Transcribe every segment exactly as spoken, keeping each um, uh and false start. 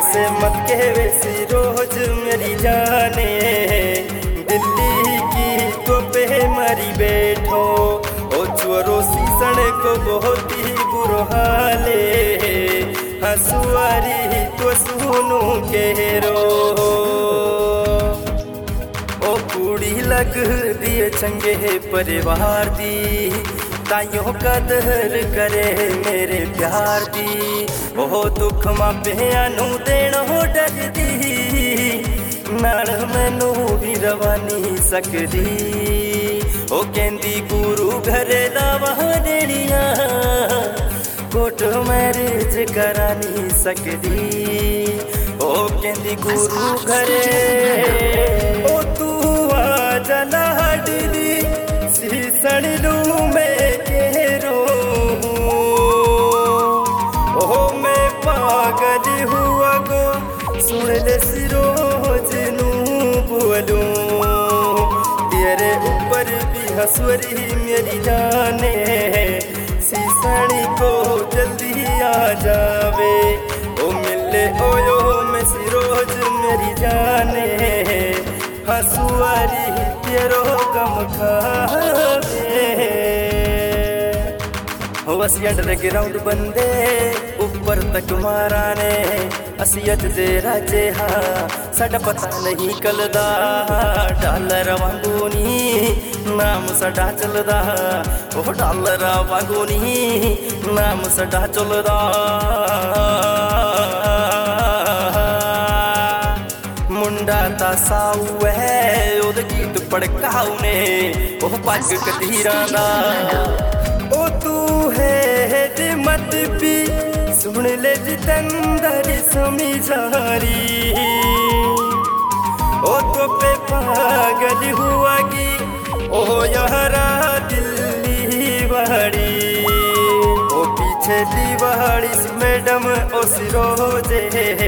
ऐसे मत कहवे सी रोज मेरी जाने, दिल्ली की तो पे मरी बैठो, ओ चोरो सीसण को बहुत ही बुरो हाले, हंसुआरी तो सुनू केरो, ओ कुड़ी लग दिए चंगे परिवार दी, ताइयों कदर करे मेरे प्यार दी, ओह दुख मां भैनू देनो डरदी, नाल मैनू भी रवानी सकदी, ओ कहंदी गुरु घरे दावा देनिया, कोर्ट मैरिज करा नहीं सकदी, ओ कहंदी गुरु घरे, ओ तू आ जना हडदी सीसण लू मैं केरो, ओ मैं पागल हुआ गो सुन ले सिरोज नू बोलूं, तेरे ऊपर भी हंसुरी मेरी जाने, सीसणी को जल्दी आ जावे, ओ मिले ओयो मैं सिरोज मेरी जाने, हंसुआरी तेरो गम खावे, असी अंडरग्राउंड बंदे ऊपर तक मारा ने, असियत दे राजे हाँ साडा पता नहीं कलदा, डॉलर वांगू नी नाम साडा चलदा, ओ डॉलर वांगू नी नाम साडा चलदा, मुंडा ता साऊ है ओद गीत पड़काऊ ने, ओ पग कतीरा दा, ओ तू है मत भी सुन ले जितेंद्र समीझारी, ओ तो पे पागल हुआ की, ओ यारा दिल्ली बड़ी, ओ पीछे दीवाड़ी मैडम ओ सिरोजे,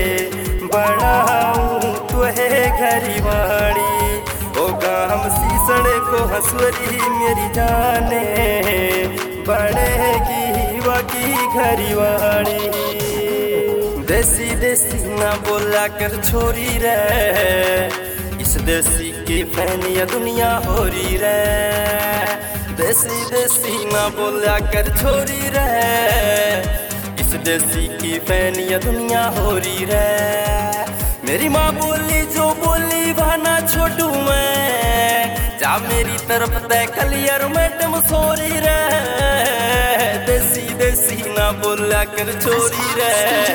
बढ़ाऊं तो है घरी वाड़ी, ओ गाम सीसण को हंसुरी मेरी जाने, बढ़ेगी वाकी घरी वाड़ी, देसी देसी ना बोला कर छोरी रे, इस देसी की फैनिया दुनिया हो रही रे, देसी देसी ना बोला कर छोरी रे, इस देसी की फैनिया दुनिया हो रही रे, मेरी माँ बोली जो बोली बहाना छोटू मैं, जा मेरी तरफ तय कलियर मैडम सोरी रे, देसी देसी ना बोला कर छोरी रे,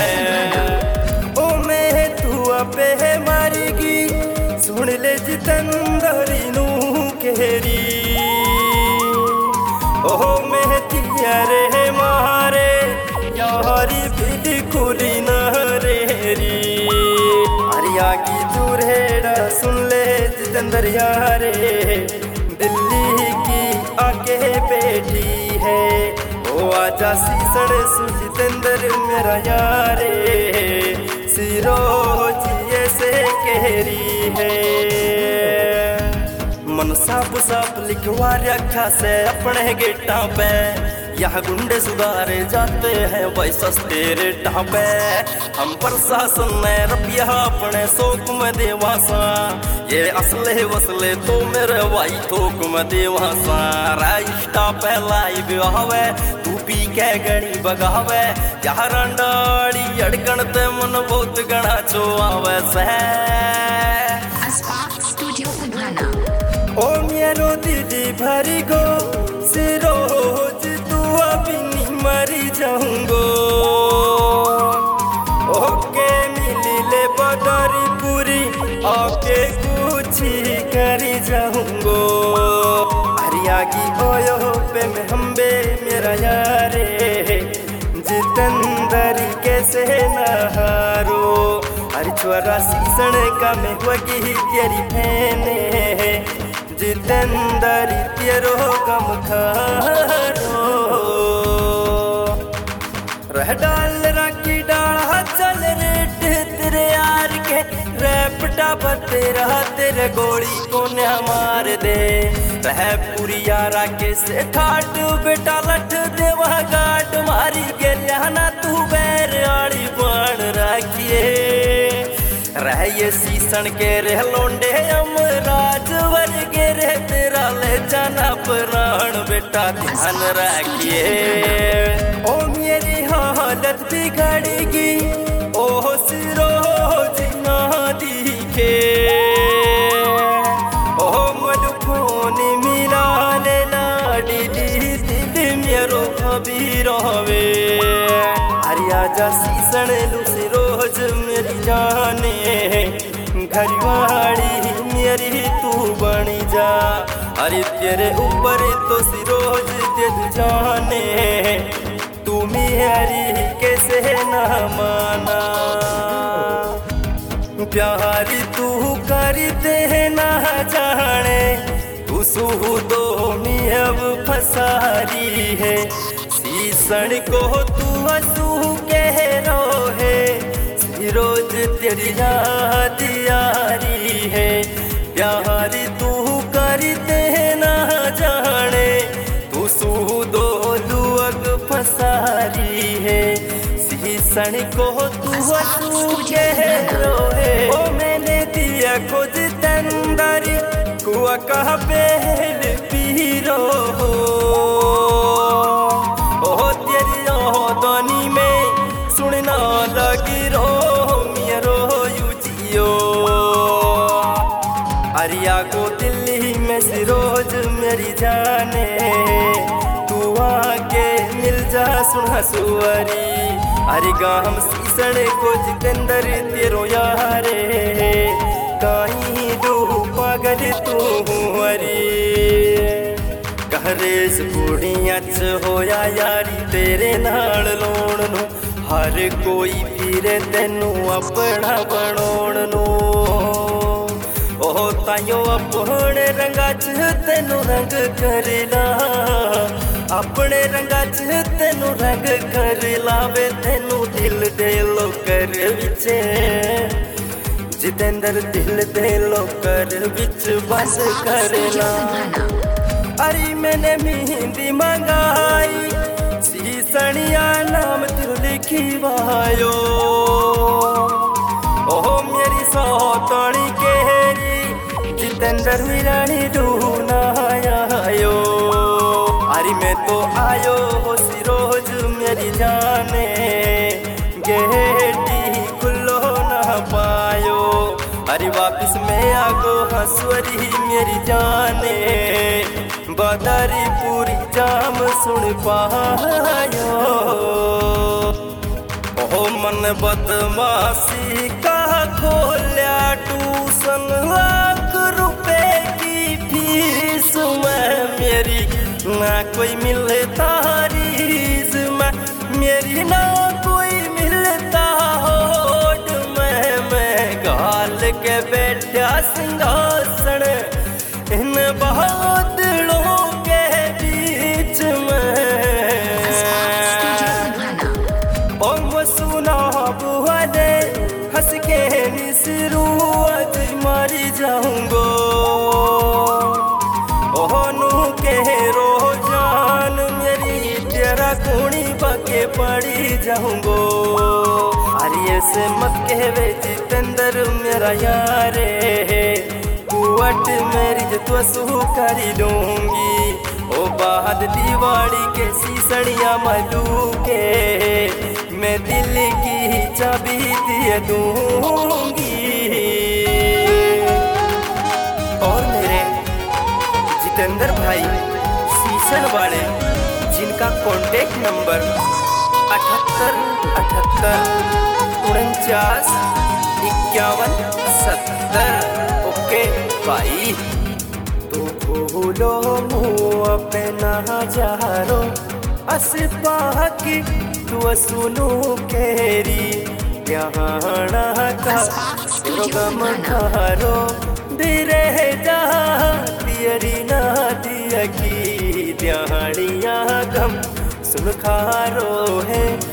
ओ मैं तू अबे मारेगी सुन ले जितेंद्री नू केरी, ओ मैं तिया रे मारे यारी भी खुली न रेरी, अरिया की दूरेड़ा सुन ले जितेंद्र यारे, दिल्ली की आके बैठी है, ओ आजा सीसण सु जितेंद्र मेरा यारे, सिरोज ऐसे कहरी है, मन साफ साफ लिखवा रखा से अपने गेटा पे, यह गुंडे सुधारे जाते हैं भाई सस्ते रेटा पे, हम प्रशासन ने रुपया अपने शौक में देवासा, ये असले वसले तो मेरे भाई थोक में देवासा, राइस्टा पे लाइव आवे तू पी के गणी बगावे, यार डाड़ी अड़कन ते मन बहुत गणा छो आवे से, स्टूडियो उधाना, ओ मेरो दीदी भरी गो सिरोज तू अभी नहीं मरी जाऊंगो, ओके मिली ले बदरी पूरी आके कुछ करी जाऊंगो, हरिया की ओयो पे में हम्बे मेरा यारे, जितेंद्र कैसे नहारो, हर छोरा सीसण का में वगी तेरी फैने, जितेंद्र तेरो गम खारो, रह डाल राखी डाला चल रेट तेरे यार के, रैपटा बतेरा तेरे गोली को न मार दे, रह पूरी यारा के से ठाट बेटा लठ देवा गाट, मारी के लिया ना तू बैर आड़ी बाण राखिए। रह ये सीसन के रह लोंडे अमराज वर्गे रे तेरा ले जाना प्राण बेटा ध्यान रखिए। ओ मेरी हालत बिगड़ेगी ओ सिरोज ना दिखे, ओ मधुफोन मिला ले लाडी दिल मेरो अभी रहे। हरिया जा सीसन लूसी रोज मेरी जाने, घरवाड़ी मेरी तू बनी जा। अरे तेरे ऊपर तो सिरोज दे जाने, तू मेरी कैसे ना माना। प्यारी तू करते ना जाने, तू सू दो में अब फसारी है। सीसन को तू हंसू कह रो है, सिरोज तेरी याद यारी है। प्यारी तू करते ना जाने, तू सू दो लुअग फसारी है। सीसन को तू हंसू कह रो है, ओ मैंने दिया खोज तंदारी कुआ कहा बेल पीरो हो। ओ तेरी ओदनी में सुनना लगी रो मेरो यूजियो। अरिया को दिल्ली में सिरोज मेरी जाने, तू आके मिल जा सुना सुअरी। अरे गाम सीसन को जितेंद्र तेरो यारे, कहीं दो पागल तू हरी। कहरेस बूढ़ी अच होया यारी तेरे नाल लोण नू, हर कोई फिरे तेनू अपना बनोण नू। ओ ताइयों अपने रंगा च तेनू रंग करला, अपने रंगा च तेनू रंग कर लावे। तेनू दिल दे लोकर विचे जितेंद्र दिल दे लोकर विच बस करला। अरे मैंने मेहंदी मंगाई, सीसनिया नाम तू लिखी वायो। ओ मेरी सौतनी केरी जितेंद्र विरानी ढूंढना आयो। अरे मैं तो आयो हो सिरोज मेरी जाने, गेटी खुलो ना पायो। अरे वापिस मैं आगो हंसवरी मेरी जाने, बदारी पूरी जाम सुन पायो। ओ मन बदमाशी का खोल्या ट्यूशन, लाख रुपए की फीस में मेरी ना कोई मिलता रीस में, मेरी ना कोई मिलता होट में। मैं गाल के बैठा सिंहासन इन बादलों के बीच में। ओ सुना बुआ दे हंस के निसरू आज मारी जाऊंगो। ओनू के रो जान मेरी तेरा खूनी बाके पड़ी जाऊंगो। अरे से मत कहवे जितेंद्र मेरा यारे, कुवट मेरी जो सू करी दूंगी। ओ बाद दिवाली के सीसनिया मलू के, मैं दिल की चाबी दे दूंगी। और मेरे जितेंद्र भाई सीसन वाले, जिनका कॉन्टेक्ट नंबर अठहत्तर अठहत्तर उनचास इक्यावन सत्तर। ओके भाई तो भूलो मुँह अपना जारो, अस बाकी तू सुनू केरी प्याना का गम खारो। बिरे जा तियरी ना दिया की ध्यानिया गम सुन खारो है।